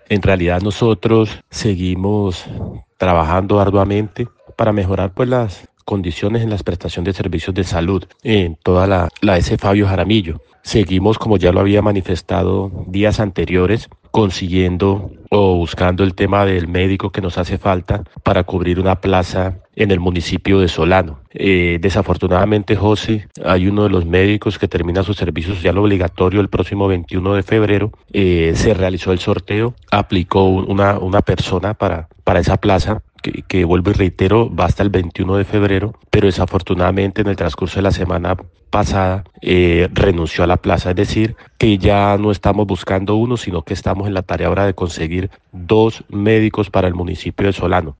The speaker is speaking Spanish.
En realidad nosotros seguimos trabajando arduamente para mejorar pues las condiciones en la prestación de servicios de salud en toda la S. Fabio Jaramillo. Seguimos, como ya lo había manifestado días anteriores, consiguiendo o buscando el tema del médico que nos hace falta para cubrir una plaza en el municipio de Solano. Desafortunadamente, José, hay uno de los médicos que termina su servicio social obligatorio el próximo 21 de febrero. Se realizó el sorteo, aplicó una persona para esa plaza que vuelvo y reitero, va hasta el 21 de febrero, pero desafortunadamente en el transcurso de la semana pasada renunció a la plaza, es decir, que ya no estamos buscando uno, sino que estamos en la tarea ahora de conseguir dos médicos para el municipio de Solano.